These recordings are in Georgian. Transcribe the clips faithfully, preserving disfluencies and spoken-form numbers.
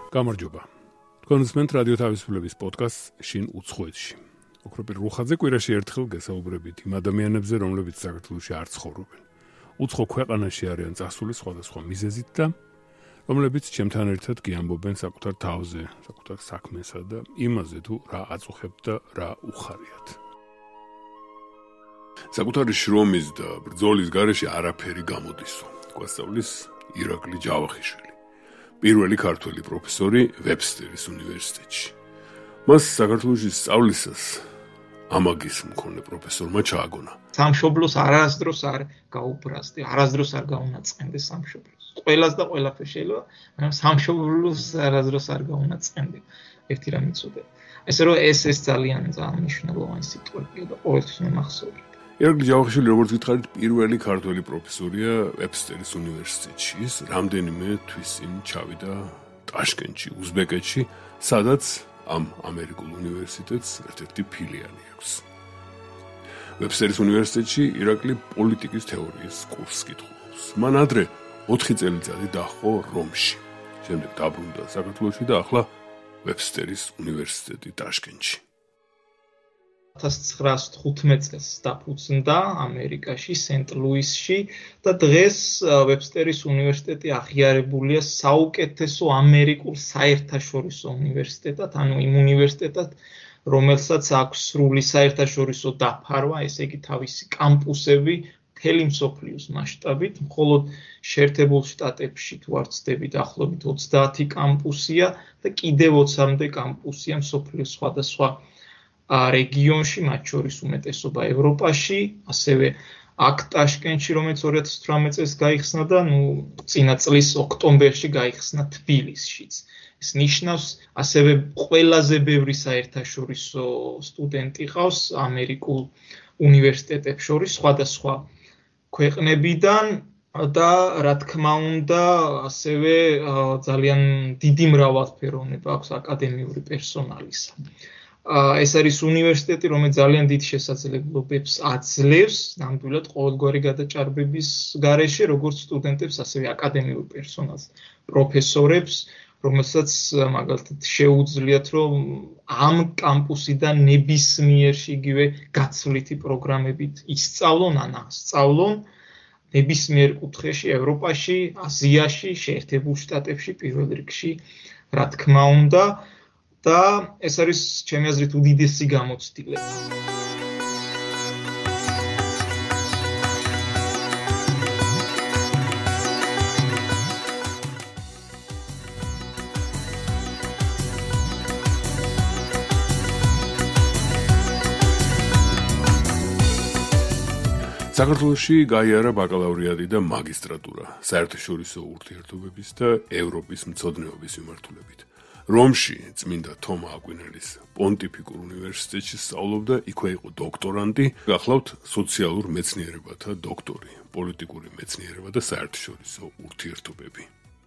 გამარჯობა. თქვენ უსმენთ რადიო თავისუფლების პოდკასტს შინ უცხოეთში. ოქროპირ რუხაძე კვირაში ერთხელ გესაუბრებით იმ ადამიანებზე, რომლებიც საქართველოში არ ცხოვრობენ. უცხო ქვეყანაში არიან წასული სხვადასხვა მიზეზით და რომლებიც ჩემთან ერთად გიამბობენ საკუთარ თავზე, საკუთარ საქმესა და იმაზე თუ რა აწუხებთ და რა უხარიათ. საკუთარი შრომის და ბრძოლის გარეშე არაფერი გამოდისო. გვასწავლის ირაკლი ჯავახიშვილი. პირველი ქართველი პროფესორი ვებსტერის უნივერსიტეტში. მას საქართველოში სწავლისას ამაგის მქონე პროფესორმა ჩააგონა. სამშობლოს არასდროს არ გაუბრაზდი, არასდროს არ გაუნაწყენდი სამშობლოს. ყველას და ყველაფერს შეიძლება, მაგრამ სამშობლოს არასდროს არ გაუნაწყენდი. ერთი რამე წუდება. ესე რომ ეს ეს ძალიან ძალიან მნიშვნელოვანი სიტყვებია და ყოველთვის მახსოვრი. ირაკლი ჯავახიშვილი, როგორც გითხარით, პირველი ქართველი პროფესორია ვებსტერის უნივერსიტეტში. ის რამდენიმე თვის წინ ჩავიდა ტაშკენტში, უზბეკეთში, სადაც ამ ამერიკულ უნივერსიტეტს ერთ-ერთი ფილიალი აქვს. ვებსტერის უნივერსიტეტში ირაკლი პოლიტიკის თეორიის კურსს კითხულობს. მან ადრე ოთხი წელიწადი დაჰყო რომში. შემდეგ დაბრუნდა საქართველოში და ახლა ვებსტერის უნივერსიტეტი ტაშკენტში. ათას ცხრაასი თხუთმეტ წელს დაფუძნდა ამერიკაში, სენტ-ლუისში და დღეს ვებსტერის უნივერსიტეტი აღიარებულია საუკეთესო ამერიკულ საერთაშორისო უნივერსიტეტად, ანუ იმ უნივერსიტეტად, რომელსაც აქვს სრული საერთაშორისო დაფარვა, ესე იგი თავისი კამპუსები მთელი მსოფლიოს მასშტაბით, მხოლოდ შეერთებულ შტატებში თუ არ ვცდები, დაახლოებით ოცდაათი კამპუსია და კიდევ ოცამდე კამპუსია მსოფლიოს სხვადასხვა რეგიონში, მათ შორის უმეტესობა ევროპაში, ასევე აქ ტაშკენტში, რომელიც ორი ათას თვრამეტ წელს გაიხსნა და ნუ წინა წლის ოქტომბერში გაიხსნა თბილისშიც. ეს ნიშნავს, ასევე ყველაზე ბევრი საერთაშორისო სტუდენტი ყავს ამერიკულ უნივერსიტეტებს შორის სხვადასხვა ქვეყნებიდან და რა თქმა უნდა, ასევე ძალიან დიდი მრავალფეროვნება აქვს აკადემიური პერსონალისა. ეს არის უნივერსიტეტი, რომელიც ძალიან დიდ შესაძლებლობებს აძლევს, ნამდვილად ყოველგვარი გადაჭარბების გარეშე, როგორც სტუდენტებს, ასევე აკადემიურ პერსონალს, პროფესორებს, რომელსაც მაგალითად შეუძლიათ, რომ ამ კამპუსიდან ნებისმიერში იგივე გაცვლითი პროგრამებით ისწავლონ, ან ასწავლონ ნებისმიერ კუთხეში, ევროპაში, აზიაში, შეერთებულ შტატებში პირველ რიგში, რა თქმა უნდა. და ეს არის ჩემი აზრით უდიდესი გამოცდილება. საქართველოში გაიარა ბაკალავრიატი და მაგისტრატურა საერთაშორისო ურთიერთობების და ევროპის მცოდნეობის მიმართულებით. რომში წმინდა თომა აკვინელის პონტიფიკურ უნივერსიტეტში სწავლობდა, იქვე იყო დოქტორანტი, გახლავთ სოციალურ მეცნიერებათა დოქტორი, პოლიტიკური მეცნიერება და საერთაშორისო ურთიერთობები.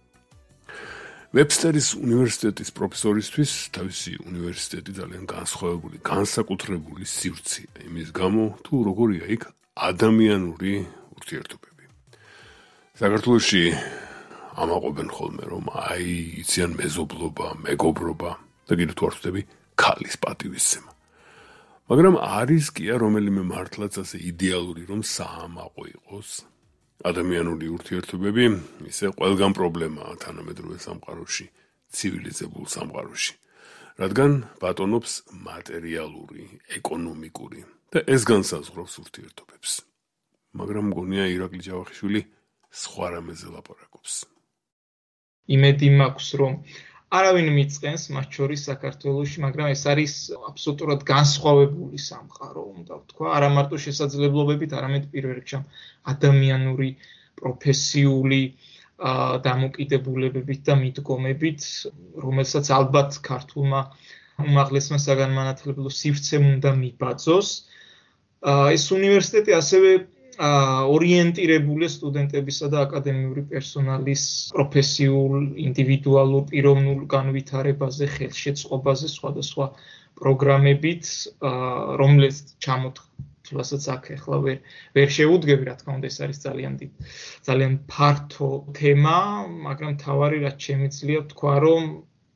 ვებსტერის უნივერსიტეტის პროფესორისთვის თავისი უნივერსიტეტი ძალიან განსხვავებული, განსაკუთრებული სივრცეა, იმის გამო, თუ როგორია იქ ადამიანური ურთიერთობები. საქართველოში ამაყობენ ხოლმე, რომ აი, იციან მეზობლობა, მეგობრობა და კიდევ თუ არ ვწდები, ქალის პატივისცემა. მაგრამ არის კია რომელიმე მართლაც ასე იდეალური, რომ საამაყო იყოს. ადამიანური ურთიერთობები ისე ყველგან პრობლემაა თანამედროვე სამყაროში, ცივილიზებულ სამყაროში, რადგან ბატონობს მატერიალური, ეკონომიკური და ეს განსაზღვრავს ურთიერთობებს. მაგრამ მგონია ირაკლი ჯავახიშვილი სხვა რამეზე ლაპარაკობს. იმედი მაქვს, რომ არავინ მიწყენს მათ შორის საქართველოში, მაგრამ ეს არის აბსოლუტურად განსხვავებული სამყარო, უნდა ვთქვა, არა მარტო შესაძლებლობებით, არამედ პირველ რიგში ადამიანური, პროფესიული დამოკიდებულებებით და მიდგომებით, რომელსაც ალბათ ქართულმა უმაღლესმა საგანმანათლებლო სივრცემ უნდა მიბაძოს. ეს უნივერსიტეტი ასევე ორიენტირებულია სტუდენტებისა და აკადემიური პერსონალის პროფესიულ, ინდივიდუალურ, პიროვნულ განვითარებაზე, ხელშეწყობაზე, სხვადასხვა პროგრამებით, რომლის ჩამოთვლასაც აქ ახლა ვერ ვერ შევუდგები, რა თქმა უნდა, ეს არის ძალიან დიდ, ძალიან ფართო თემა, მაგრამ თავარი რაც შემიძლია ვთქვა, რომ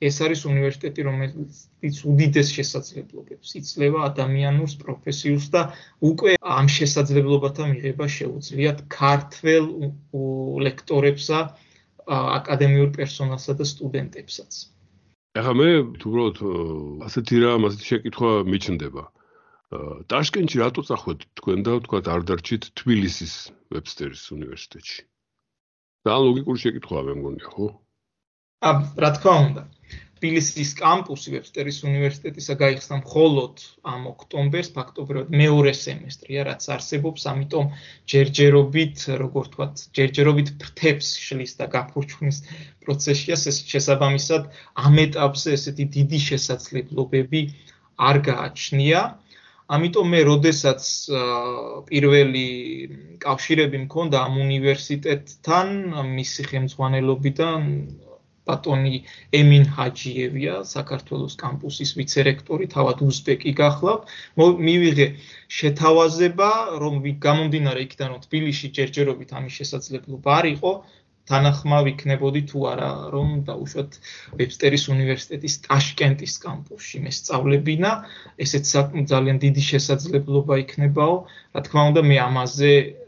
ეს არის უნივერსიტეტი, რომელიც უდიდეს შესაძლებლობებს იძლევა ადამიანურს, პროფესიულს და უკვე ამ შესაძლებლობათა მიღება შეუძლიათ ქართველ ლექტორებსა, აკადემიურ პერსონალსა და სტუდენტებსაც. ახლა მე უბრალოდ ასეთი რამ, ასეთი შეკითხვა მიჩნდება. ტაშკენტში რატო წახვედით თქვენ და თქვათ არ დარჩით თბილისის ვებსტერის უნივერსიტეტში? ძალიან ლოგიკური შეკითხვაა მე მგონია, ხო? ა, რა თქმა უნდა. თბილისის კამპუსი ვებსტერის უნივერსიტეტისა გაიხსნა მხოლოდ ამ ოქტომბერს, ფაქტობრივად მეორე სემესტრია, რაც არსებობს, ამიტომ ჯერჯერობით, როგორ ვთქვათ, ჯერჯერობით ფრთებს შლის და გაფურჩხვის პროცესია, შესაბამისად ამ ეტაპზე ესეთი დიდი შესაძლებლობები არ გააჩნია. ამიტომ მე, როდესაც პირველი კავშირები მქონდა ამ უნივერსიტეტთან, მისი ხელმძღვანელობიდან ბატონი ემინ ჰაჯიევია, საქართველოს კამპუსის ვიცე-რექტორი, თავად უზბეკი გახლავთ. მივიღე შეთავაზება, რომ გამომდინარე იქიდან, რომ თბილისში ჯერჯერობით ამის შესაძლებლობა არ იყო, თანახმავ იქნებოდი თუ არა, რომ დაუშვათ ვებსტერის უნივერსიტეტის ტაშკენტის კამპუსში მესწავლებინა, ესეც ძალიან დიდი შესაძლებლობა იქნებაო. რა თქმა უნდა, მე ამაზე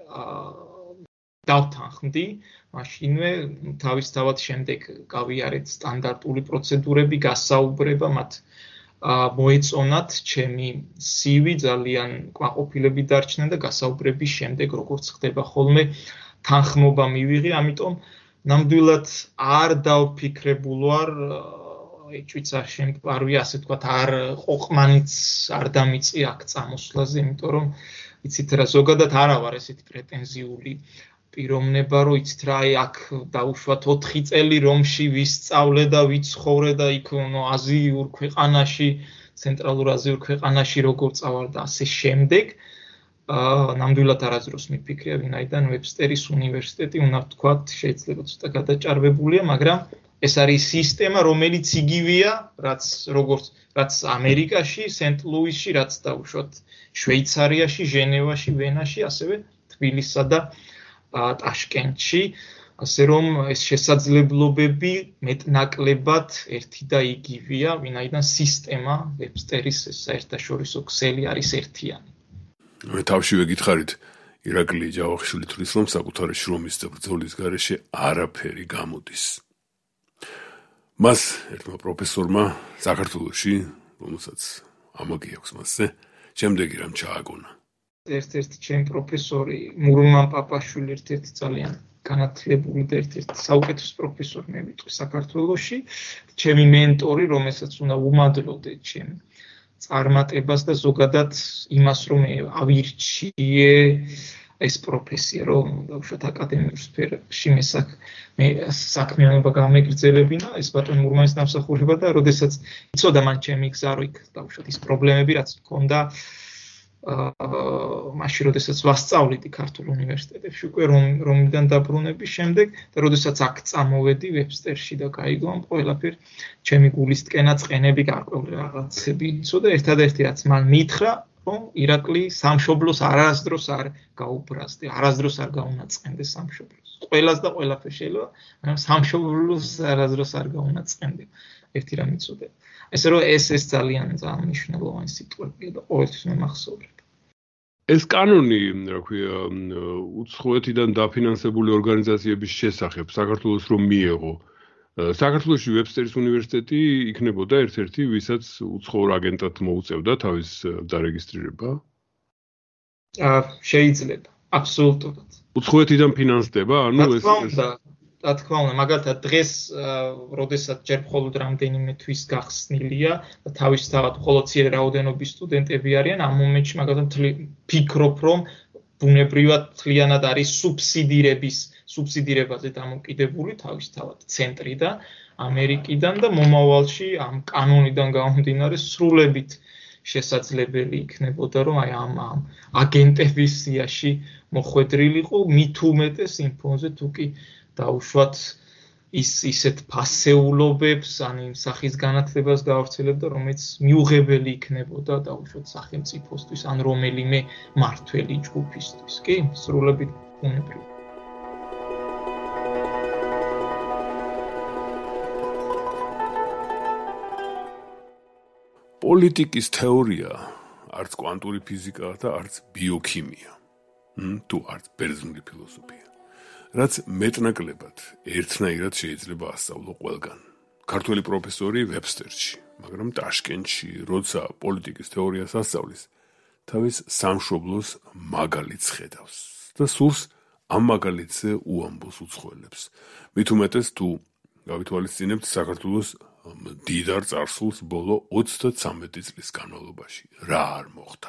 დავთანხმდი, მაშინვე თავისთავად შემდეგ გავიარეთ სტანდარტული პროცედურები, გასაუბრება, მათ მოეწონათ ჩემი სივი, ძალიან კმაყოფილები დარჩნენ და გასაუბრების შემდეგ, როგორც ხდება ხოლმე, თანხმობა მივიღე, ამიტომ ნამდვილად არ დავფიქრებულ ვარ, ეჭვიც არ შემპარვი, ასე თქვათ, არ ყოყმანიც არ დამიწი აქ წამოსვლაზე, იმიტომ რომ იცით რა, ზოგადად არა ვარ ესეთი პრეტენზიული პიროვნება, რომ იცით რა, აქ დაუშვათ ოთხი წელი რომში ვისწავლე და ვიცხოვრე და იქ აზიურ ქვეყანაში, ცენტრალურ აზიურ ქვეყანაში როგორ წავალ და ასე შემდეგ. ნამდვილად არასდროს მიფიქრია, ვინაიდან ვებსტერის უნივერსიტეტი, უნდა ვთქვათ, შეიძლება ცოტა გადაჭარბებულია, მაგრამ ეს არის სისტემა, რომელიც იგივეა, რაც როგორც რაც ამერიკაში, სენტ-ლუისში, რაც დაუშვათ შვეიცარიაში, ჟენევაში, ვენაში, ასევე თბილისსა და ტაშკენტში, ასე რომ ეს შესაძლებლობები მეტნაკლებად ერთი და იგივეა, ვინაიდან სისტემა ვებსტერის საერთაშორისო ქსელი არის ერთიანი. მე თავშივე გითხარით, ირაკლი ჯავახიშვილი თვლის, რომ საკუთარი შრომის და ბრძოლის გარეშე არაფერი გამოდის. მას ერთმა პროფესორმა საქართველოში, რომელსაც ამაგი აქვს მასზე, შემდეგი რამ ჩააგონა. ერთ-ერთი ჩემი პროფესორი, მურმან პაპაშვილი, ერთ-ერთი ძალიან განათლებული და ერთ-ერთი საუკეთესო პროფესორი მე ვიტყვი საქართველოში, ჩემი მენტორი, რომელსაც უნდა უმადლოდე ჩემ წარმატებას და ზოგადად იმას, რომ ავირჩიე ეს პროფესია, რომ დაუშვათ აკადემიურ სფეროში მე მე საქმიანობა გამეგრძელებინა, ეს ბატონ მურმანის დამსახურება და როდესაც იცოდა მან ჩემი გზა, რომ იქ დაუშვათ ის პრობლემები, რაც მქონდა მაშინ, როდესაც ვასწავლიდი ქართულ უნივერსიტეტებში, უკვე რომიდან დაბრუნების შემდეგ და როდესაც აქ წამოვედი ვებსტერში და გაიგო ამ ყველაფერი, ჩემი გულისტკენა წყენები გარკვეული რაღაცები იცოდა, ერთადერთი რაც მან მითხრა, რომ ირაკლი სამშობლოს არასდროს არ გაუბრაზდე, არასდროს არ გაუნაწყენდე სამშობლოს. ყველას და ყველაფერს შეიძლება, მაგრამ სამშობლოს არასდროს არ გაუნაწყენდე. ერთი რამ იცოდა. ესე რომ ეს ეს ძალიან ძალიან მნიშვნელოვანი სიტყვებია და ყოველთვის მე მახსოვრებ. ეს კანონი, რა ქვია, უცხოეთიდან დაფინანსებული ორგანიზაციების შესახებ საქართველოს რომ მიეღო, საქართველოში ვებსტერის უნივერსიტეტი იქნებოდა ერთ-ერთი, ვისაც უცხოურ აგენტად მოუწევდა თავის დარეგისტრირება? შეიძლება, აბსოლუტურად. უცხოეთიდან ფინანსდება, ანუ ეს რა თქმა უნდა, მაგალითად დღეს, როდესაც ჯერ მხოლოდ რამდენიმე თვის გახსნილია და თავისთავად მხოლოდ მცირე რაოდენობის სტუდენტები არიან, ამ მომენტში მაგალითად ფიქრობ, რომ ბუნებრივად მთლიანად არის სუბსიდირების, სუბსიდირებაზე დამოკიდებული თავისთავად ცენტრიდან, ამერიკიდან და მომავალში ამ კანონიდან გამომდინარე სრულებით შესაძლებელი იქნებოდა, რომ აი ამ აგენტების სიაში მოხვედრილიყო, მით უმეტეს იმ ფონზე თუ კი დაუშვათ ის ისეთ ფასეულობებს, ან იმ სახის განათლებას გაავრცელებდა, რომელიც მიუღებელი იქნებოდა დაუშვათ სახელმწიფოსთვის, ან რომელიმე მმართველი ჯგუფისთვის. კი, სრულებით ბუნებრივი. პოლიტიკის თეორია არც კვანტური ფიზიკაა და არც ბიოქიმია, თუ არც ბერძნული ფილოსოფია, რაც მეტნაკლებად ერთნაირად შეიძლება ასწავლო ყველგან. ქართველი პროფესორი ვებსტერში, მაგრამ ტაშკენტში, როცა პოლიტიკის თეორიას ასწავლის, თავის სამშობლოს მაგალითს ხედავს და სურს ამ მაგალითზე უამბოს უცხოელებს. მით უმეტეს თუ გავითვალისწინებთ საქართველოს მდიდარ წარსულს ბოლო ოცდათვრამეტი წლის განმავლობაში. რა არ მოხდა?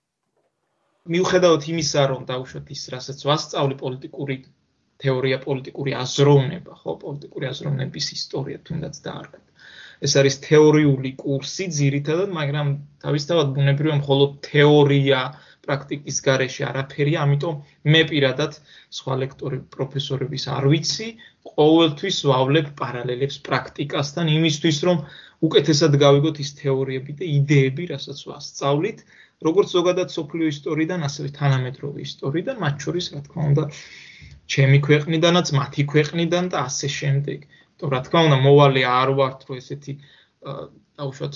მიუხედავად იმისა, რომ დავუშვათ ის, რასაც ვასწავლი პოლიტიკური თეორია, პოლიტიკური აზროვნება, ხო, პოლიტიკური აზროვნების ისტორია თუნდაც დაარქვით. ეს არის თეორიული კურსი ძირითადად, მაგრამ თავისთავად ბუნებრივია მხოლოდ თეორია პრაქტიკის გარეშე არაფერია, ამიტომ მე პირადად სხვა ლექტორები, პროფესორების არ ვიცი, ყოველთვის ვავლებ პარალელებს პრაქტიკასთან, იმისთვის რომ უკეთესად გავიგოთ ის თეორიები და იდეები, რასაც ვასწავლით, როგორც ზოგადად სოფლიო ისტორიიდან, ასევე თანამედროვე ისტორიიდან, მათ შორის, რა თქმა უნდა, ჩემი ქვეყნიდანაც, მათი ქვეყნიდან და ასე შემდეგ. რა თქმა უნდა, მოვალე არ ვართ, რომ ესეთი დავუშვათ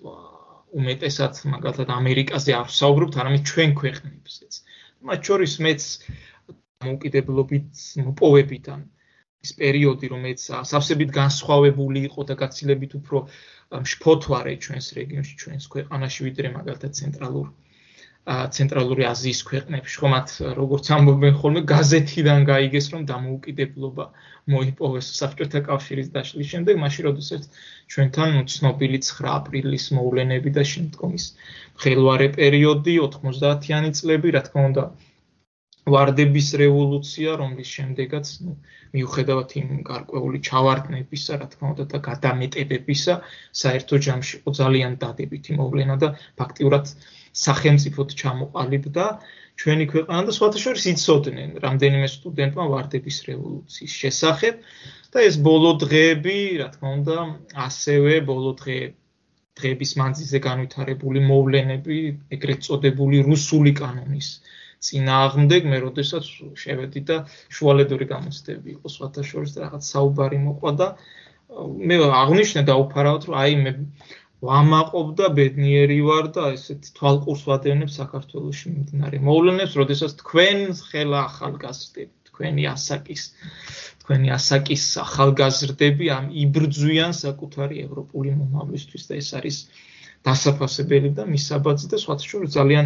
უმეტესად მაგალითად ამერიკაზე არ ვსაუბრობთ, არამედ ჩვენ ქვეყნებზეც. მათ შორის მეც დამოუკიდებლობით მოპოვებიდან ის პერიოდი, რომელიც სავსებით განსხვავებული იყო და გაცილებით უფრო მშფოთვარე ჩვენს რეგიონში, ჩვენს ქვეყანაში, ვიდრე მაგალითად ცენტრალურ ცენტრალური აზიის ქვეყნებში, ხო მათ როგორც ამბობენ ხოლმე გაზეთიდან გაიგეს, რომ დამოუკიდებლობა მოიპოვეს საბჭოთა კავშირის დაშლის შემდეგ, მაშინ როდესაც ჩვენთან ცნობილი ცხრა აპრილის მოვლენები და შემდგომ ის ხელვარე პერიოდი, ოთხმოცდაათიანი წლები, რა თქმა უნდა, ვარდების რევოლუცია, რომლის შემდეგაც, ნუ მიუხედავად იმ გარკვეული ჩავარდნებისა, რა თქმა უნდა, და გადამეტებებისა, საერთო ჯამში იყო ძალიან დადებითი მოვლენა და ფაქტიურად სახელმწიფოდ ჩამოყალიბდა ჩვენი ქვეყანა და სხვათა შორის იცოდნენ რამდენიმე სტუდენტმა ვარდების რევოლუციის შესახებ და ეს ბოლო დღეები, რა თქმა უნდა, ასევე ბოლო დღეების მანძილზე განვითარებული მოვლენები, ეგრეთ წოდებული რუსული კანონის წინააღმდეგ, მე როდესაც შევედი და შუალედური გამოცდები იყო სხვათა შორის რაღაც საუბარი მოყვა და მე აღნიშნე დაუფარავთ, რომ აი მე ვამაყობ და ბედნიერი ვარ და ესეთ თვალყურს ვადევნებ საქართველოში მიმდინარე მოვლენებს, როდესაც თქვენ ხელა ახალგაზრდები, თქვენი ასაკის, თქვენი ასაკის ახალგაზრდები ამ იბრძვიან საკუთარი ევროპული მომავლისთვის და ეს არის დასაფასებელი და მისაბაძი და სხვათა შორის ძალიან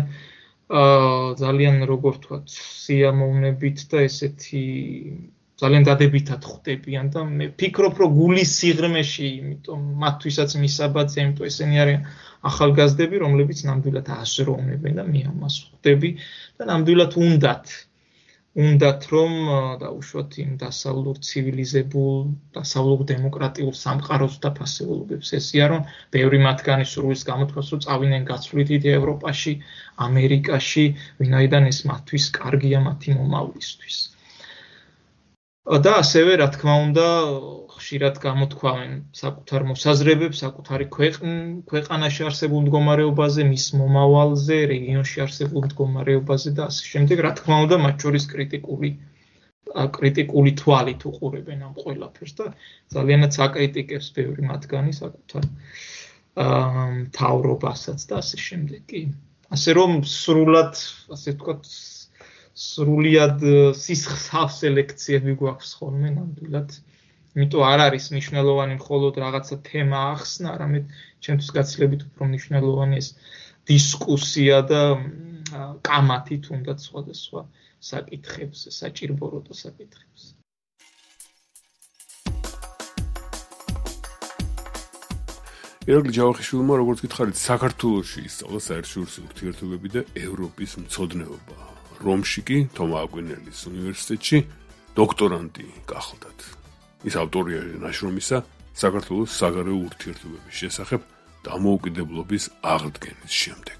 ძალიან როგორ ვთქვათ, სიამოვნებით და ესეთი ძალიან დადებითად ხვდებიან და მე ფიქრობ, რომ გულის სიღრმეში, იმიტომ მათთვისაც მისაბაძე, იმიტომ ესენი არიან ახალგაზრდები, რომლებიც ნამდვილად აზროვნებენ და მე ამას ხვდები და ნამდვილად უნდათ, უნდათ რომ დაუშვათ იმ დასავლურ ცივილიზებულ, დასავლურ დემოკრატიულ სამყაროს და ფასეულობებს ესიარონ, ბევრი მათგანი სურვილს გამოთქვას, რომ წავიდნენ გაცვლით ევროპაში, ამერიკაში, ვინაიდან ეს მათთვის კარგია მათი მომავლისთვის. და ასევე, რა თქმა უნდა, ხშირად გამოთქვამენ საკუთარ მოსაზრებებს, საკუთარი ქვეყანაში არსებულ მდგომარეობაზე, მის მომავალზე, რეგიონში არსებულ მდგომარეობაზე და ასე შემდეგ, რა თქმა უნდა, მათ შორის კრიტიკული კრიტიკული თვალით უყურებენ ამ ყველაფერს და ძალიანაც აკრიტიკებს ბევრი მათგანი საკუთარ მთავრობასაც და ასე შემდეგ. ასე რომ სრულად, ასე ვთქვათ, სრულიად სისხლსავსე ლექციები გვაქვს ხოლმე ნამდვილად. იმიტომ არ არის მნიშვნელოვანი მხოლოდ რაღაცა თემა ახსნა, არამედ ჩემთვის გაცილებით უფრო მნიშვნელოვანი ეს დისკუსია და კამათი თუნდაც სხვადასხვა საკითხებზე, საჭირბოროტო საკითხებზე. ირაკლი ჯავახიშვილმა, როგორც გითხარით, საქართველოში ისწავლა საერთაშორისო ურთიერთობები და ევროპის მცოდნეობა. რომში კი თომა აკვინელის უნივერსიტეტში დოქტორანტი გახლდათ. ის ავტორია ნაშრომისა საქართველოს საგარეო ურთიერთობების შესახებ დამოუკიდებლობის აღდგენის შემდეგ.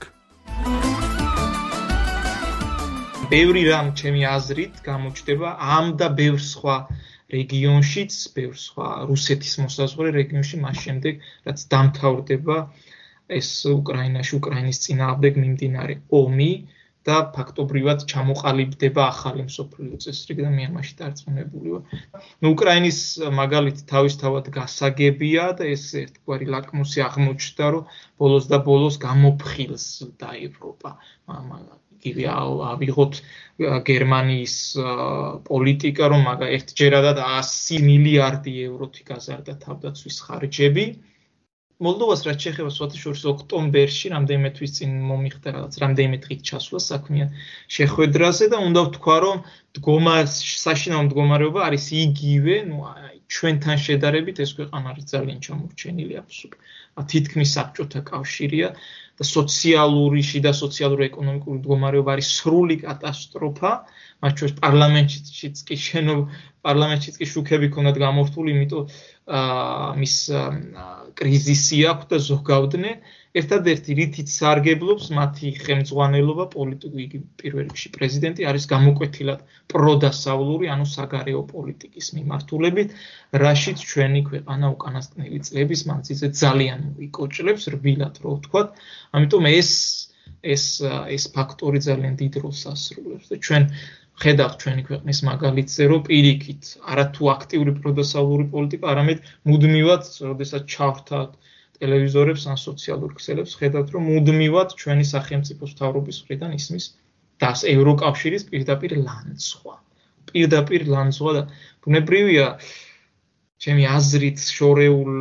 ბევრი რამ ჩემი აზრით გამოჩნდება ამ და ბევრ სხვა რეგიონშიც, ბევრ სხვა რუსეთის მოსაზღვრე რეგიონში მას შემდეგ, რაც დამთავრდება ეს უკრაინაში, უკრაინის წინააღმდეგ მიმდინარე ომი და ფაქტობრივად ჩამოყალიბდება ახალი მსოფლიო წესრიგი და მე ამაში დარწმუნებული ვარ. ნუ უკრაინის მაგალითი თავისთავად გასაგებია და ეს ერთგვარი ლაკმუსი აღმოჩნდა, რომ ბოლოს და ბოლოს გამოფხილს და ევროპა. იგივე ავიღოთ გერმანიის პოლიტიკა, რომ მაგა ერთჯერადად ასი მილიარდი ევროთი გაზარდა თავდაცვის ხარჯები. მოლდოვას რაც შეეხება სხვათაშორის ოქტომბერში რამდენიმე თვის წინ მომიხდა რაღაც რამდენიმე დღით ჩასვლა საქმიან შეხვედრაზე და უნდა ვთქვა რომ დგომა საშინაო მდგომარეობა არის იგივე, ნუ ჩვენთან შედარებით ეს ქვეყანა არის ძალიან ჩამორჩენილი აბსოლუტურად. თითქმის საბჭოთა კავშირია და სოციალური შიდა სოციალური ეკონომიკური მდგომარეობა არის სრული კატასტროფა, მათ შორის პარლამენტშიც კი შენო პარლამენტშიც კი შუქები ქონდათ გამორთული, იმიტომ მის კრიზისი აქვს და ზოგავდნენ. ერთადერთი რითიც სარგებლობს მათი ხელმძღვანელობა პოლიტიკური პირველ რიგში პრეზიდენტი არის გამოკვეთილად პროდასავლური, ანუ საგარეო პოლიტიკის მიმართულებით, რაშიც ჩვენი ქვეყანა უკანასკნელი წლების მანძილზე ძალიან იკოჭლებს, რბილად რო ვთქვათ. ამიტომ ეს ეს ეს ფაქტორი ძალიან დიდ როლს ასრულებს და ჩვენ ხედავთ ჩვენი ქვეყნის მაგალითზე, რომ პირიქით არათუ აქტიური პროდასავლური პოლიტიკა, არამედ მუდმივად, როდესაც ჩავრთათ ტელევიზორებს ან სოციალურ ქსელებს, ხედავთ, რომ მუდმივად ჩვენი სახელმწიფოს მთავრობის მხრიდან ისმის დას ევროკავშირის პირდაპირ ლანცვა. პირდაპირ ლანცვა და ბუნებრივია, ჩემი აზრით, შორეულ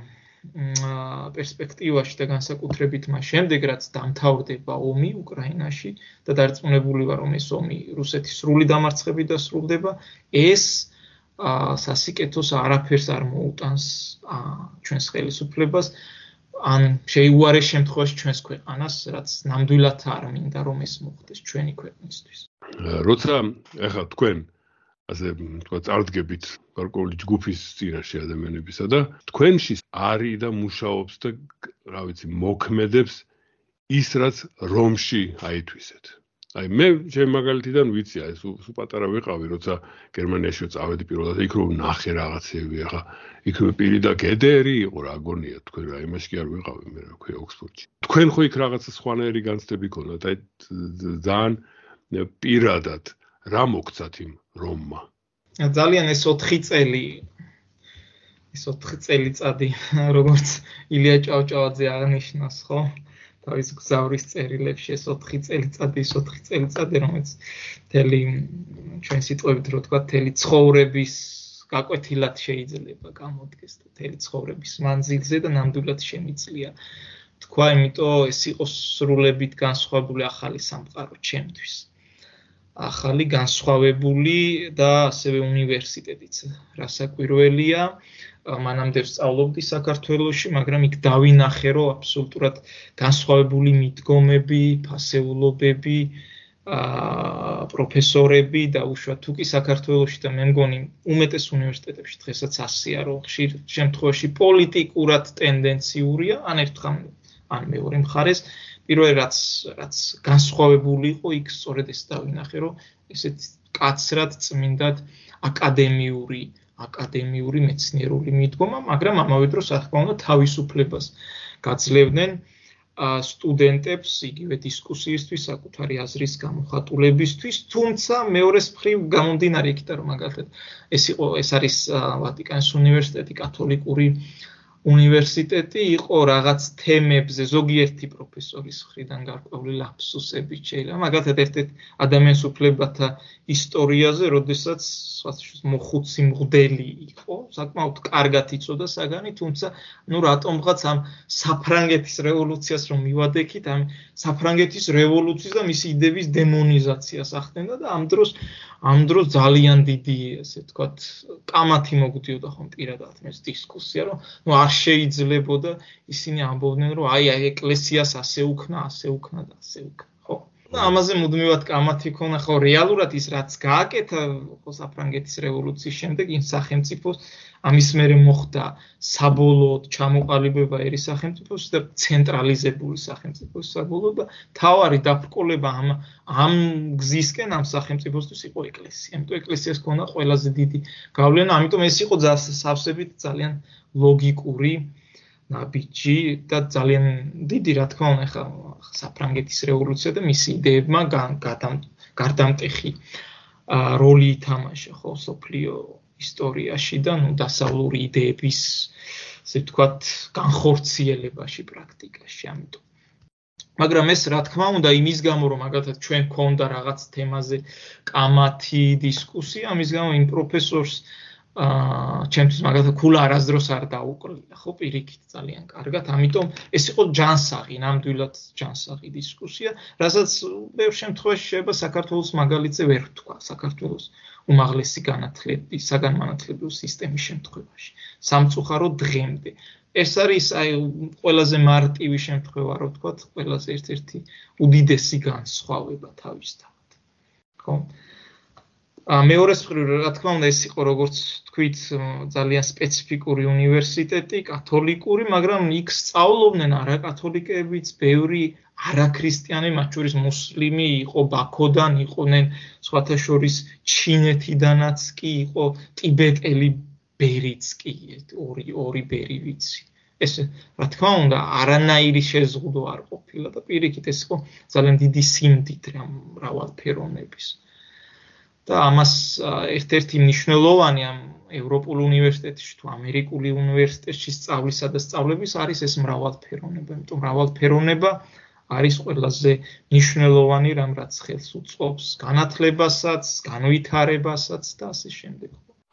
პერსპექტივაში და განსაკუთრებით მას შემდეგ, რაც დამთავრდება ომი უკრაინაში და დარწმუნებული ვარ, რომ ეს ომი რუსეთის სრული დამარცხებით დასრულდება, ეს სასიკეთოს არაფერს არ მოუტანს ჩვენს ხელისუფლებას, ან შეიუარეს შემთხვევაში ჩვენს ქვეყანას, რაც ნამდვილად არ მინდა რომ ეს მოხდეს ჩვენი ქვეყნისთვის. როცა ეხლა თქვენ ასე თქვა წარდგებით გარკვეული ჯგუფის წინაშე ადამიანებისა და თქვენში არის და მუშაობს და რა ვიცი მოქმედებს ის რაც რომში აითვისეთ. აი მე ჩემ მაგალითიდან ვიცი, აი სულ პატარა ვიყავი, როცა გერმანიაში წავედი პირველად, იქ რომ ნახე რაღაცები, ახლა იქ პირი და გედერი იყო, რა გონია თქვენ რა იმაში კი არ ვიყავი მე რა ქვია ოქსფორდში. თქვენ ხო იქ რაღაცა სხვანაირი განცდები ქონდათ, აი ძალიან პირადად რა მოგცათ იმ რომმა? ძალიან ეს ოთხი წელი ეს ოთხი წელიწადი, როგორც ილია ჭავჭავაძე აღნიშნავს, ხო? თავის გზავრის წერილებში ეს ოთხი წელიწადი, ეს ოთხი წელიწადი, რომელიც მთელი ჩვენ სიტყვებით რო თქვა, მთელი ცხოვრების გაკვეთილად შეიძლება გამოდგეს და მთელი ცხოვრების მანძილზე და ნამდვილად შემიძლია თქვა, იმიტომ ეს იყო სრულებით განსხვავებული ახალი სამყარო ჩემთვის. ახალი განსხვავებული და ასევე უნივერსიტეტიც რასაკვირველია. მანამდე ვსწავლობდი საქართველოში, მაგრამ იქ დავინახე, რომ აბსოლუტურად განსხვავებული მიდგომები, ფასეულობები, პროფესორები და უშუალოდ თუ კი საქართველოში და მე მგონი უმეტეს უნივერსიტეტებში დღესაც ასეა, რომ ხშირ შემთხვევაში პოლიტიკურად ტენდენციურია, ან ერთხელ ან მეორე მხარეს, პირველ რაც რაც განსხვავებული იყო, იქ სწორედ ეს დავინახე, რომ ესეთ კაცრად წმინდად აკადემიური აკადემიური მეცნიერული მიდგომა, მაგრამ ამავე დროს რა თქმა უნდა თავისუფლებას გაძლევდნენ სტუდენტებს იგივე დისკუსიისთვის, საკუთარი აზრის გამოხატულებისთვის, თუმცა მეორეს მხრივ გამომდინარე იქიდან, რომ მაგალითად ეს იყო ეს არის ვატიკანის უნივერსიტეტი, კათოლიკური უნივერსიტეტი, იყო რაღაც თემებზე ზოგიერთი პროფესორის მხრიდან გარკვეული ლაფსუსები შეიძლება, მაგალითად ერთ-ერთ ადამიანის უფლებათა ისტორიაზე, როდესაც მოხუცი მღვდელი იყო, საკმაოდ კარგად იცოდა საგანი, თუმცა ნუ რატომღაც ამ საფრანგეთის რევოლუციას რომ მივადექით, ამ საფრანგეთის რევოლუციის და მისი იდეების დემონიზაციას ახდენდა და ამ დროს ამ დროს ძალიან დიდი, ესე ვთქვათ, კამათი მოგდიოდა ხომ პირადად ეს დისკუსია, რომ ნუ არ შეიძლებოდა ისინი ამბობდნენ, რომ აი აი ეკლესიას ასე უქნა, ასე უქნა და ასე უქნა, ხო? და ამაზე მუდმივად კამათი ქონა, ხო, რეალურად ის რაც გააკეთა ხო საფრანგეთის რევოლუციის შემდეგ იმ სახელმწიფოს ამის მერე მოხდა საბოლოოდ ჩამოყალიბება ერი სახელმწიფოს და ცენტრალიზებული სახელმწიფოს საბოლოოდ და თავარი დაბრკოლება ამ ამ გზისკენ ამ სახელმწიფოსთვის იყო ეკლესია. ამიტომ ეკლესიას ქონა ყველაზე დიდი გავლენა, ამიტომ ეს იყო სავსებით ძალიან ლოგიკური ნაბიჯი და ძალიან დიდი რა თქმა უნდა ხა საფრანგეთის რევოლუცია და მისი იდეებმა გარდამტეხი როლი ითამაშა ხო სოფლიო ისტორიაში და ნუ დასავლური იდეების ასე ვთქვათ განხორციელებაში პრაქტიკაში ამიტომ მაგრამ ეს რა თქმა უნდა იმის გამო რომ მაგალითად ჩვენ გქონდა რაღაც თემაზე კამათი დისკუსია ამის გამო იმ პროფესორს აა ჩემთვის მაგალითად ქულა არასდროს არ დაუყრია ხო პირიქით ძალიან კარგად ამიტომ ეს იყო ჯანსაღი ნამდვილად ჯანსაღი დისკუსია რასაც ბევრ შემთხვევაში შეიძლება საქართველოს მაგალითზე ვერ ვთქვა საქართველოს უმაღლესი განათლების საგანმანათლებლო სისტემის შემთხვევაში სამწუხაროდ დღემდე ეს არის აი ყველაზე მარტივი შემთხვევა რო ვთქვათ ყველაზე ერთ-ერთი უდიდესი განსხვავება თავისთავად ხო მეორეს მხრივ რა თქმა უნდა ეს იყო როგორც თქვით ძალიან სპეციფიკური უნივერსიტეტი კათოლიკური მაგრამ იქ სწავლობდნენ არაკათოლიკეებიც ბევრი არაქრისტიანი მათ შორის მუსლიმი იყო ბაქოდან იყვნენ სხვათა შორის ჩინეთიდანაც კი იყო ტიბეტელი ბერიც კი ორი ორი ბერი ვიცი ეს რა თქმა უნდა არანაირი შეზღუდვა არ ყოფილა და პირიქით ეს იყო ძალიან დიდი სიმდიდრე ამ მრავალფეროვნების და ამას ერთ-ერთი მნიშვნელოვანი ამ ევროპულ უნივერსიტეტში თუ ამერიკული უნივერსიტეტში სწავლისა და სწავლების არის ეს მრავალფეროვნება იმიტომ მრავალფეროვნება არის ყველაზე მნიშვნელოვანი რამ რაც ხელს უწყობს განათლებასაც განვითარებასაც და ასე შემდეგ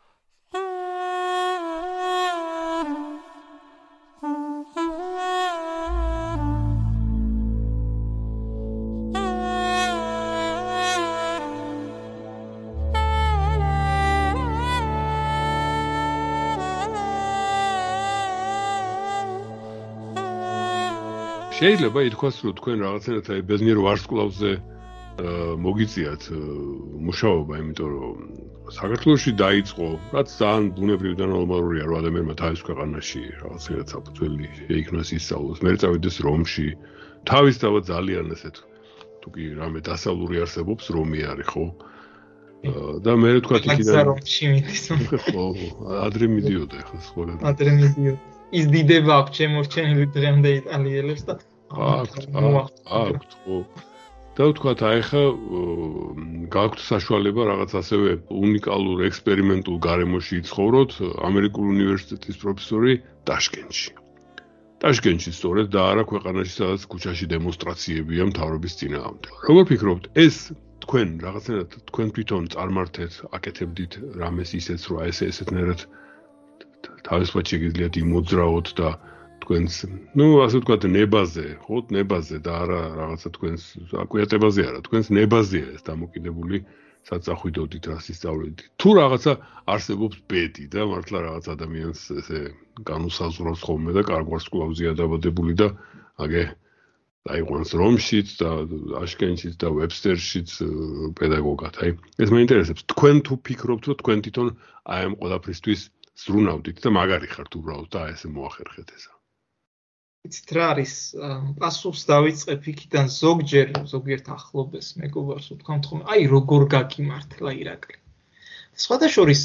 შეიძლება ითქვას, რომ თქვენ რაღაცნაირად აი ბედნიერ ვარსკვლავზე მოგიწიათ მუშაობა, იმიტომ რომ საქართველოში დაიწყო, რაც ძალიან ბუნებრივი და ნორმალურია, რომ ადამიანმა თავის ქვეყანაში რაღაცნაირად საფუძველი შეიქმნას ისწავლოს. მე წავიდეს რომში, თავისთავად ძალიან ესეთ თუ კი რამე დასავლური არსებობს, რომი არის, ხო? და მე თქვა იქიდან რომში მიდის. ხო, ადრე მიდიოდა ახლა სკოლიდან. ადრე მიდიოდა. ის დიდება აქვს შემორჩენილი დღემდე იტალიელებს და აქვთ აქვთ ხო და ვთქვათ აი ხა გაქვთ საშუალება რაღაც ასევე უნიკალურ ექსპერიმენტულ გარემოში იცხოვროთ ამერიკულ უნივერსიტეტის პროფესორი ტაშკენტში ტაშკენტში სწორედ და არა ქვეყანაში სადაც ქუჩაში დემონსტრაციებია მთავრობის წინააღმდეგ როგორ ფიქრობთ ეს თქვენ რაღაცნაირად თქვენ თვითონ წარმართეთ აკეთებდით რამეს ისეც რომ ეს ესეთნაირად თავისუფლად შეგიძლიათ იმოძრაოთ და თქვენს, ну, ასე ვთქვათ, ნებაზე, ხო, ნებაზე და არა რაღაცა თქვენს აკვიატებაზე არა, თქვენს ნებაზეა ეს დამოკიდებული, საწახვიდოდით, რას ისწავლეთ. თუ რაღაცა არსებობს ბედი და მართლა რაღაც ადამიანს ესე განუსაზღვრავს ხოლმე და კარგ ვარსკვლავზეა დაბადებული და აგე დაიყვანს რომშიც და აშკენშიც და ვებსტერშიც პედაგოგად. აი, ეს მეინტერესებს. თქვენ თუ ფიქრობთ, რომ თქვენ თვითონ აი ამ ყველაფრისთვის ზრუნავდით და მაგარი ხართ უბრალოდ და ესე მოახერხეთ ესა. იცით რა არის პასუხს დავიწყებ იქიდან ზოგჯერ ზოგიერთ ახლობეს მეგობარს ვთქვამთ ხოლმე აი როგორ გაგიმართლა ირაკლი. სხვათა შორის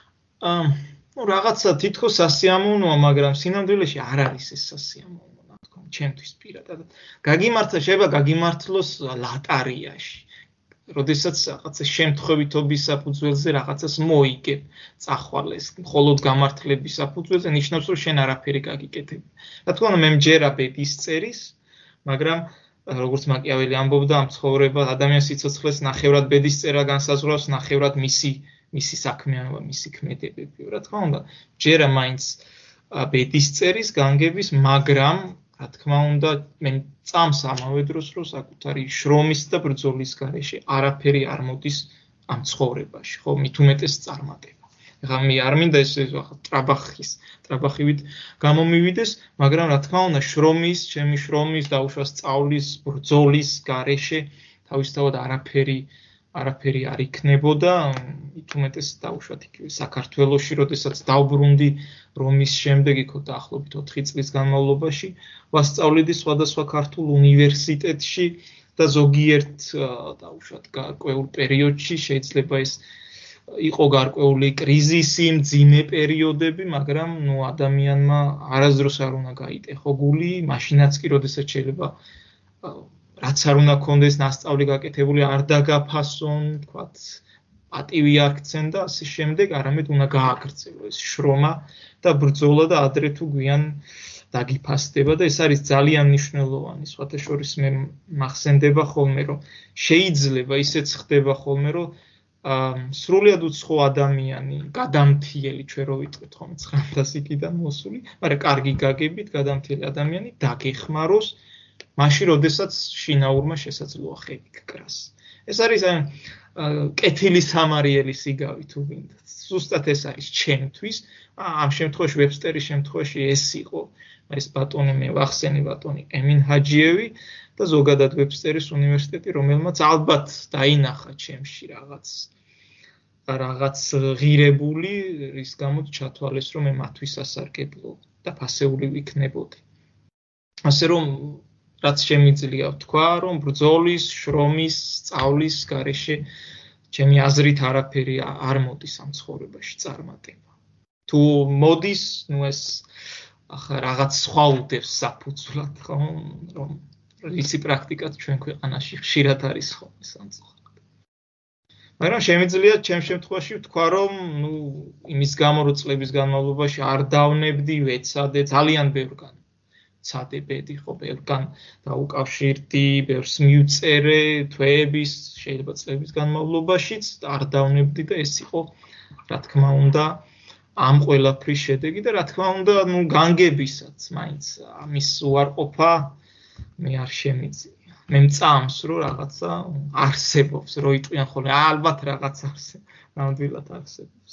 ნუ რაღაცა თითქოს სასიამოვნოა, მაგრამ სინამდვილეში არ არის ეს სასიამოვნო, რა თქმა უნდა, ჩემთვის პირადად. გაგიმართლა შეიძლება გაგიმართლოს ლატარიაში. როდესაც რაღაცა შემთხვევითობის საფუძველზე რაღაცას მოიგებ, წახვალეს, მხოლოდ გამართლების საფუძველზე ნიშნავს, რომ შენ არაფერი გაგიკეთები. რა თქმა უნდა, მე მჯერა ბედის წერის, მაგრამ როგორც მაკიაველი ამბობდა, ამ ცხოვრება ადამიანის სიცოცხლეს ნახევრად ბედის წერა განსაზღვრავს, ნახევრად მისი მისი საქმიანობა, მისი ქმედებები. რა თქმა უნდა, მჯერა მაინც ბედის წერის განგების, მაგრამ რა თქმა უნდა, მე წამს ამავე დროს რომ საკუთარი შრომის და ბრძოლის გარეშე არაფერი არ მოდის ამ ცხოვრებაში, ხო, მით უმეტეს წარმატება. ეხლა მე არ მინდა ეს ტრაბახის, ტრაბახივით გამომივიდეს, მაგრამ რა თქმა უნდა, შრომის, ჩემი შრომის და უშუალოდ სწავლის, ბრძოლის გარეშე თავისთავად არაფერი არაფერი არ იქნებოდა, მით უმეტეს დაუშვათ იქ საქართველოში, როდესაც დავბრუნდი რომის შემდეგ იქ დაახლოებით ოთხი წლის განმავლობაში, ვასწავლიდი სხვადასხვა ქართულ უნივერსიტეტში და ზოგიერთ დაუშვათ გარკვეულ პერიოდში შეიძლება ეს იყო გარკვეული კრიზისი, მძიმე პერიოდები, მაგრამ ნუ ადამიანმა არასდროს არ უნდა გაიტეხო გული, მაშინაც კი, როდესაც შეიძლება რაც არ უნდა კონდეს ნასწავლი გაკეთებული, არ დაგაფასონ, თქვათ, პატივი არ გცენ და ასე შემდეგ, არამედ უნდა გააგრძელო ეს შრომა და ბრძოლა და ადრე თუ გვიან დაგიფასდება და ეს არის ძალიან მნიშვნელოვანი. სხვათა შორის მე მახსენდება ხოლმე, რომ შეიძლება ისეც ხდება ხოლმე, რომ სრულიად უცხო ადამიანი, გადამთიელი, ჩვენ რო ვიტყვით ხოლმე ცხრამეტას იქიდან მოსული, მაგრამ კარგი გაგებით გადამთიელი ადამიანი დაგეხმაროს მაშინ, როდესაც შინაურმა შესაძლოა ხელი გკრას. ეს არის კეთილი სამარიელი სიგავი თუ გინდათ. ზუსტად ეს არის ჩემთვის, ამ შემთხვევაში ვებსტერის შემთხვევაში ეს იყო. ეს ბატონი მე ვახსენე ბატონი ემინ ჰაჯიევი და ზოგადად ვებსტერის უნივერსიტეტი, რომელმაც ალბათ დაინახა ჩემში რაღაც რაღაც ღირებული, რის გამოც ჩათვალეს, რომ მე მათთვის ასარგებლო და ფასეული ვიქნებოდი. ასე რომ რაც შემიძლია ვთქვა, რომ ბრძოლის, შრომის, სწავლის გარეშე ჩემი აზრით არაფერი არ მოდის ამ ცხოვრებაში წარმატება. თუ მოდის, ნუ ეს ახლა რაღაც სხვა უდევს საფუძვლად, ხო, რომ ისი პრაქტიკად ჩვენ ქვეყანაში ხშირად არის ხოლმე სამწუხაროდ. მაგრამ შემიძლია ჩემ შემთხვევაში ვთქვა, რომ ნუ იმის გამო, რომ წლების განმავლობაში არ დავნებდი, ვეცადე ძალიან ბევრგან. ცადებედი ხო ბევრგან დაუკავშირდი, ბევრს მივწერე, თვეების, შეიძლება წლების განმავლობაშიც არ დავნებდი და ეს იყო, რა თქმა უნდა, ამ ყველაფრის შედეგი და რა თქმა უნდა, ნუ განგებისაც, მაინც ამის უარყოფა მე არ შემიძლია. მე მწამს, რომ რაღაცა არსებობს, რომ იტყვიან ხოლმე, ალბათ რაღაც არსებობს, ნამდვილად არსებობს.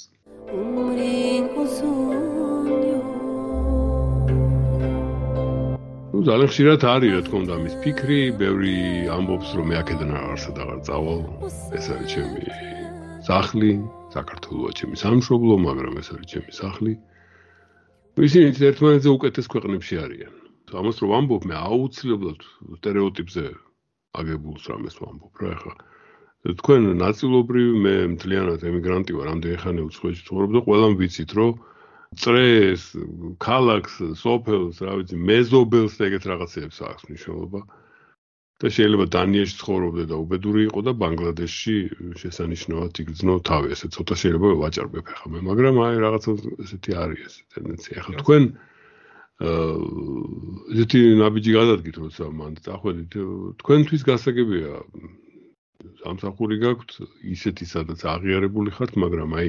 ნუ ძალიან ხშირად არის, რა თქმა უნდა, ამის ფიქრი, ბევრი ამბობს, რომ მე აქედან აღარსად აღარ წავალ, ეს არის ჩემი სახლი, საქართველოა ჩემი სამშობლო, მაგრამ ეს არის ჩემი სახლი. ისინი ერთმანეთზე უკეთეს ქვეყნებში არიან. ამას რომ ვამბობ, მე აუცილებლად სტერეოტიპზე აგებულს რამეს ვამბობ, რა ეხლა. თქვენ ნაწილობრივ მე მთლიანად ემიგრანტი ვარ, ამდენი ხანი უცხოეთში ცხოვრობ და ყველამ ვიცით, რომ წრეს, ქალაქს, სოფელს, რა ვიცი, მეზობელს და ეგეთ რაღაცებს აქვს მნიშვნელობა. და შეიძლება დანიაში ცხოვრობდე და უბედური იყო და ბანგლადეშში შესანიშნავად იგრძნო თავი, ესე ცოტა შეიძლება ვაჭარბებ ახლა მე, მაგრამ აი რაღაცა ესეთი არის ეს ტენდენცია. ახლა თქვენ ესეთი ნაბიჯი გადადგით, როცა მანდ წახვედით, თქვენთვის გასაგებია სამსახური გაქვთ, ისეთი სადაც აღიარებული ხართ, მაგრამ აი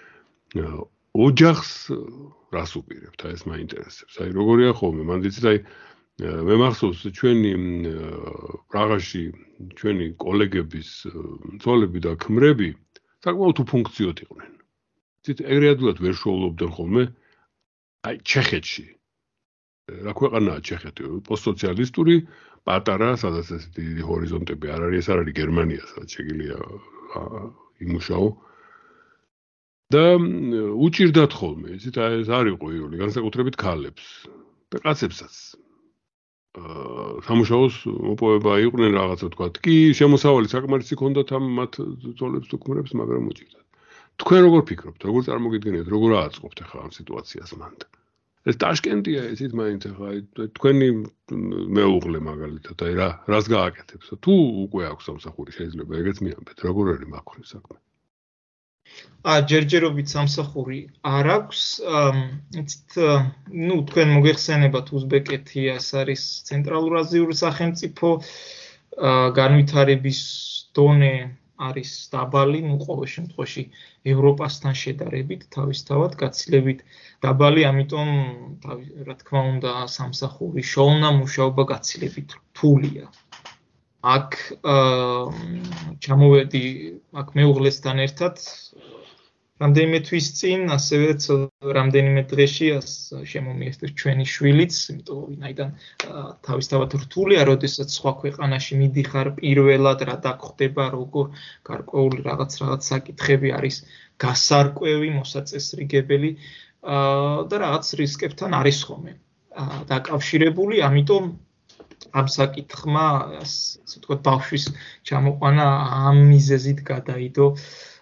ოჯახს რას უპირებთ, აი ეს მაინტერესებს. აი როგორია ხოლმე, მანდ იცით აი მე მახსოვს ჩვენი პრაღაში ჩვენი კოლეგების მცველები და ქმრები საკმაოდ უფუნქციოდ იყვნენ. იცით, ეგრე ადვილად ვერ შოულობდნენ ხოლმე აი ჩეხეთში. რა ქვეყანაა ჩეხეთი? პოსტსოციალისტური, პატარა, სადაც ესეთი დიდი ჰორიზონტები არ არის, ეს არ არის გერმანია, სადაც შეგიძლია იმუშაო. და უჭირდათ ხოლმე, იცით, აი ეს არ იყო ირული, განსაკუთრებით ქალებს და კაცებსაც. სამუშაოს მოპოვება იყვნენ რაღაცა თქვათ. კი, შემოსავალი საკმარისი ჰქონდათ ამ მათ ძოლებს თუ ქმრებს, მაგრამ უჭირდათ. თქვენ როგორ ფიქრობთ, როგორ წარმოგიდგენიათ, როგორ აწყობთ ახლა ამ სიტუაციას მანდ? ეს ტაშკენტია, ისიც მაინც ახლა თქვენი მეუღლე მაგალითად, აი რა, რას გააკეთებს? თუ უკვე აქვს სამსახური, შეიძლება ეგეც მიამბეთ, როგორ არის მაქვრის საქმე? ა ჯერჯერობით სამსახური არ აქვს. იცით, ნუ თქვენ მოგეხსენებათ უზბეკეთი, ეს არის ცენტრალურ აზიური სახელმწიფო, განვითარების დონე არის დაბალი, ნუ ყოველ შემთხვევაში ევროპასთან შედარებით, თავისთავად გაცილებით დაბალი, ამიტომ რა თქმა უნდა სამსახური შოუნა მუშაობა გაცილებით რთულია. აქ ჩამოვედი აქ მეუღლესთან ერთად რამდენიმე თვის წინ, ასევე რამდენიმე დღეში შემომიერთეს ჩვენი შვილიც, იმიტომ ვინაიდან თავისთავად რთულია, როდესაც სხვა ქვეყანაში მიდიხარ პირველად, რა დაგხვდება, როგორ გარკვეული რაღაც რაღაც საკითხები არის გასარკვევი, მოსაწესრიგებელი და რაღაც რისკებთან არის ხოლმე დაკავშირებული, ამიტომ ამ საკითხმა, ასე ვთქვათ, ბავშვის ჩამოყვანა ამ მიზეზით გადაიდო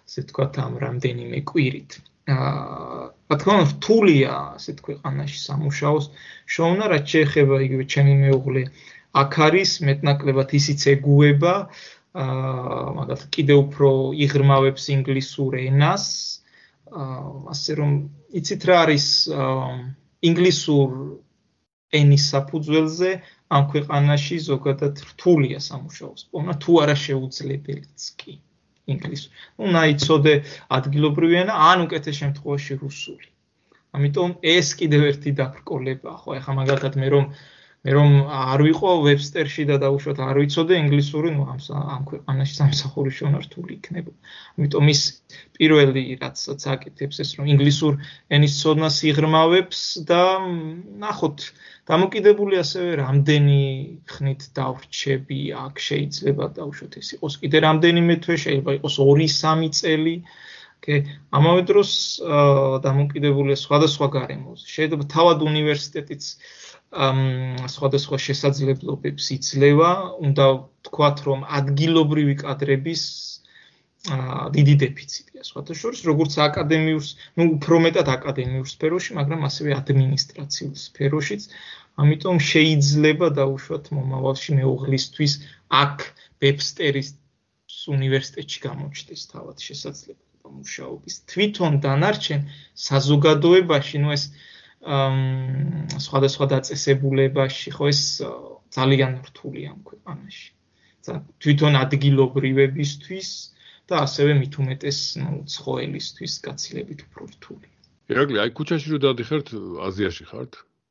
ასე ვთქვათ, ამ რამდენიმე კვირით. აა, რა თქმა უნდა, რთულია ასეთ ქვეყანაში სამუშაოს შოვნა, რაც შეეხება იგივე ჩემი მეუღლე აქ არის, მეტნაკლებად ისიც ეგუება, აა, მაგალითად კიდევ უფრო იღრმავებს ინგლისურ ენას, აა, ასე რომ იცით რა არის ინგლისურ ენის საფუძველზე ამ ქვეყანაში ზოგადად რთულია სამუშაოს პოვნა, თუ არა შეუძლებელიც კი ინგლისური. ნუ ნაიცოდე ადგილობრივი ენა, ან უკეთეს შემთხვევაში რუსული. ამიტომ ეს კიდევ ერთი დაბრკოლება, ხო, ეხლა მაგალითად მე რომ მე რომ არ ვიყო ვებსტერში და დაუშვათ არ ვიცოდე ინგლისური, ნუ ამ ამ ქვეყანაში სამსახური შოვნა რთული იქნება. ამიტომ ის პირველი რაცაც აკეთებს ეს რომ ინგლისურ ენის ცოდნას იღრმავებს და ნახოთ დამოკიდებული ასევე რამდენი ხნით დავრჩები აქ შეიძლება დაუშვათ ეს იყოს კიდე რამდენიმე თვე, შეიძლება იყოს ორი სამი წელი. ამავე დროს დამოკიდებულია სხვადასხვა გარემოზე. შეიძლება თავად უნივერსიტეტიც სხვადასხვა შესაძლებლობებს იძლევა, უნდა ვთქვათ, რომ ადგილობრივი კადრების დიდი დეფიციტია. სხვათა შორის, როგორც აკადემიურ, ნუ უფრო მეტად აკადემიურ სფეროში, მაგრამ ასევე ადმინისტრაციულ სფეროშიც, ამიტომ შეიძლება დაუშვათ მომავალში მეუღლისთვის აქ ვებსტერის უნივერსიტეტში გამოჩნდეს თავად შესაძლებლობა მუშაობის. თვითონ დანარჩენ საზოგადოებაში, ნუ ეს სხვადასხვა დაწესებულებაში, ხო ეს ძალიან რთულია ამ ქვეყანაში. თვითონ ადგილობრივებისთვის და ასევე მით უმეტეს ცხოველისთვის გაცილებით უფრო რთული. ირაკლი, აი ქუჩაში რო დადიხართ, აზიაში ხართ?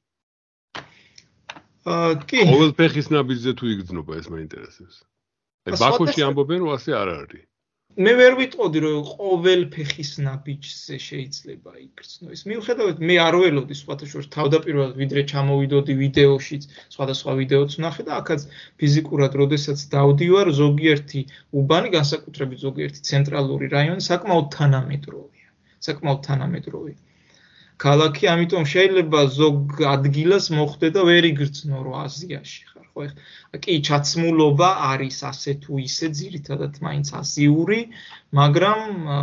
აა, კი. ყოველ ფეხის ნაბიჯზე თუ იგრძნობა ეს მაინტერესებს. აი ბაქოში ამბობენ, რომ ასე არ არის. მე ვერ ვიტყოდი, რომ ყოველ ფეხის ნაბიჯზე შეიძლება იგრძნოს. მიუხედავად მე არ ველოდი სხვათა შორის თავდაპირველად ვიდრე ჩამოვიდოდი ვიდეოშიც, სხვადასხვა ვიდეოც ვნახე და აქაც ფიზიკურად როდესაც დავდივარ, ზოგიერთი უბანი, განსაკუთრებით ზოგიერთი ცენტრალური რაიონი საკმაოდ თანამედროვეა. საკმაოდ თანამედროვე ქალაქი, ამიტომ შეიძლება ზოგ ადგილას მოხდე და ვერ იგრძნო, რომ აზიაში ხარ, ხო? კი, ჩაცმულობა არის ასე თუ ისე, ძირითადად მაინც აზიური, მაგრამ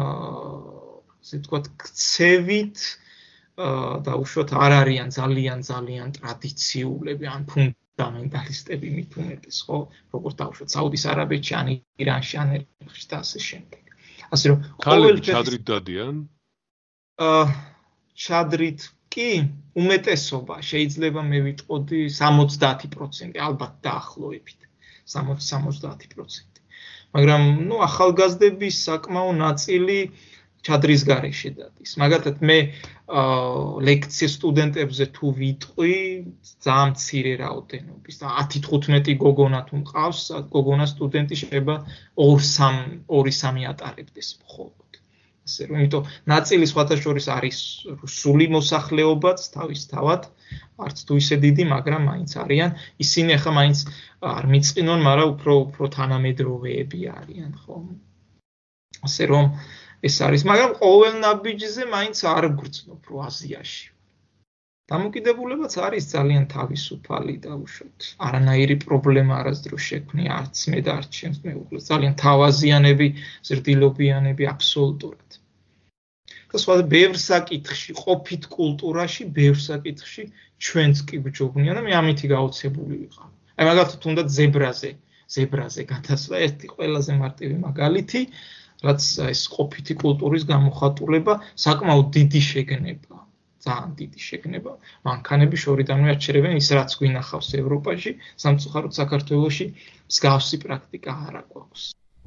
ასე ვთქვათ, ქცევით დაუშვათ არ არიან ძალიან ძალიან ტრადიციულები, ან ფუნდამენტალისტები მით უმეტეს, ხო? როგორც დაუშვათ საუდის არაბეთში, ან ირანში, ან ერაყში და ასე შემდეგ. ასე რომ ხალები ჩადრით დადიან? აა ჩადრით კი, უმეტესობა შეიძლება მე ვიტყოდი სამოცდაათი პროცენტი, ალბათ დაახლოებით სამოცი სამოცდაათი პროცენტი. მაგრამ ნუ ახალგაზრდების საკმაო ნაწილი ჩადრის გარეშე დადის. მაგალითად მე ლექცია სტუდენტებზე თუ ვიტყვი, ძალიან მცირე რაოდენობის და ათი თხუთმეტი გოგონა თუ მყავს, გოგონა სტუდენტი შეიძლება ორი სამი ატარებდეს მხოლოდ. ასე რომ, იმიტომ ნაწილი სხვათა შორის არის რუსული მოსახლეობაც თავისთავად, არც თუ ისე დიდი, მაგრამ მაინც არიან. ისინი ახლა მაინც არ მიწყინონ, მაგრამ უფრო უფრო თანამედროვეები არიან, ხო? ასე რომ ეს არის, მაგრამ ყოველ ნაბიჯზე მაინც არ გრძნობ რო აზიაში. დამოკიდებულებაც არის ძალიან თავისუფალი და უშოთ. არანაირი პრობლემა არასდროს შექმნია არც მე და არც ჩემს მეუღლეს. ძალიან თავაზიანები, ზრდილობიანები აბსოლუტურად. და სხვა ბევრ საკითხში, ყოფით კულტურაში, ბევრ საკითხში ჩვენც კი გვჯობნია და მე ამითი გაოცებული ვიყავ. აი მაგალითად თუნდაც ზებრაზე, ზებრაზე გადასვლა ერთი ყველაზე მარტივი მაგალითი, რაც ეს ყოფითი კულტურის გამოხატულება საკმაოდ დიდი შეგნება. ძალიან დიდი შეგნება. მანქანები შორიდანვე აჩერებენ ის რაც გვინახავს ევროპაში, სამწუხაროდ საქართველოში მსგავსი პრაქტიკა არ აქვს.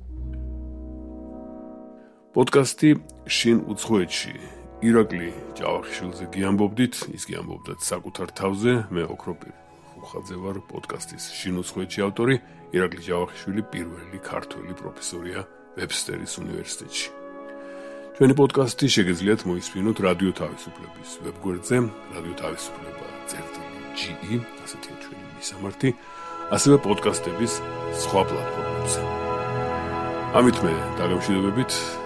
პოდკასტი შინ უცხოეთში. ირაკლი ჯავახიშვილზე გიამბობდით, ის გიამბობდა საკუთარ თავზე, მე ოქროპირ ხუხაძე ვარ, პოდკასტის შინ უცხოეთში ავტორი. ირაკლი ჯავახიშვილი პირველი ქართველი პროფესორია ვებსტერის უნივერსიტეტში. ჩვენი პოდკასტი შეგეძლიათ მოისმინოთ რადიო თავისუფლების ვებგვერდზე, რადიო თავისუფლება წერტილი ჯი ი, ასეთია ჩვენი მისამართი, ასევე პოდკასტების სხვა პლატფორმებზე. ამით მე დაგემშვიდობებით.